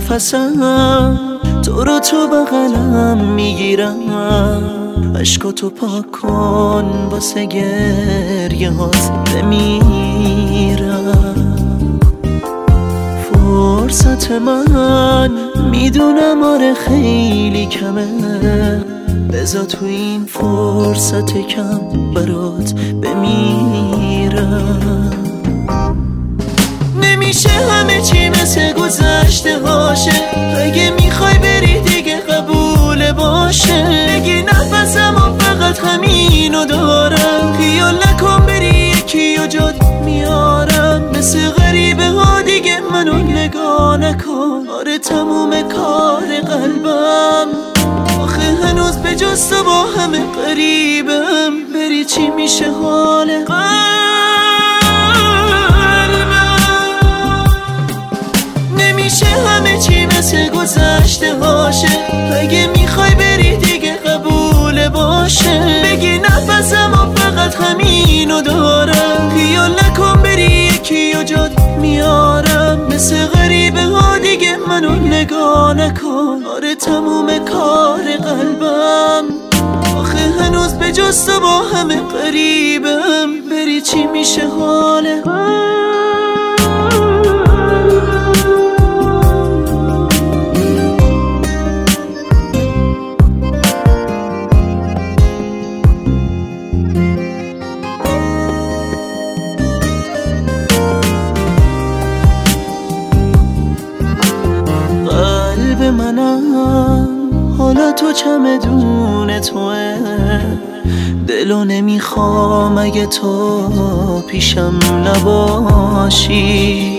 نفسم تو رو تو بغلم میگیرم، عشقاتو پاک کن واسه گریه هات بمیرم. فرصت من میدونم آره خیلی کمه، بذار تو این فرصت کم برات بمیرم. نمیشه همه چی مثل گذشته هاشه، اگه میخوای بری دیگه قبول باشه. بگی نفسم و فقط همینو دارم، خیال نکن بری یکی و جات میارم. مثل غریبه ها دیگه منو نگاه نکن، آره تموم کار قلبم. آخه هنوز به جز تو با همه قریبم، بری چی میشه حال نمیشه همه چی مثل گذشته هاشه، اگه میخوای بری دیگه قبول باشه. بگی نفسم و فقط همینو دارم، خیال نکن بری یکی و جات میارم. مثل غریبه ها دیگه منو نگاه نکن، آره تموم کار قلبم. آخه هنوز به جز تو با همه قریبم، بری چی میشه حال قلب منم حالا تو چمدون توه، دلو نمیخوام اگه تو پیشم نباشی.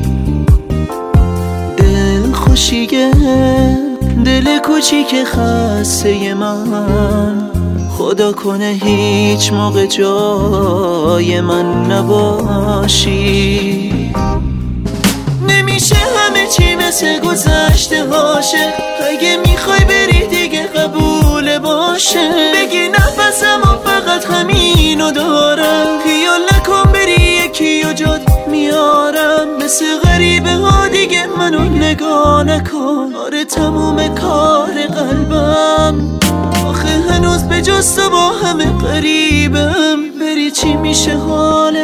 دل خوشیگه دل کوچیک خسته من، خدا کنه هیچ موقع جای من نباشی. نمیشه همه چی مثل گذشته هاشه، اگه میخوای بری دیگه قبول باشه. بگی نفسم و فقط همینو دارم، خیال نکن بری یکی و جات میارم. مثل غریبه ها دیگه منو نگاه نکن، آره تموم کار قلبم. آخه هنوز به جز تو با همه قریبم، بری چی میشه حال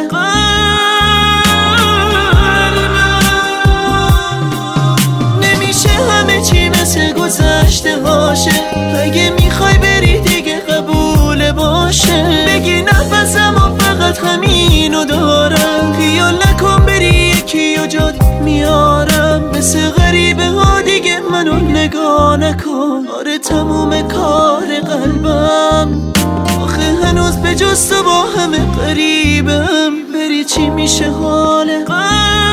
مثل گذشته هاشه، اگه میخوای بری دیگه قبول باشه. بگی نفسم و فقط همینو دارم، خیال نکن بری یکی و جات میارم. مثل غریبه ها دیگه منو نگاه نکن، آره تموم کار قلبم. آخه هنوز به جز تو با همه قریبم، بری چی میشه حال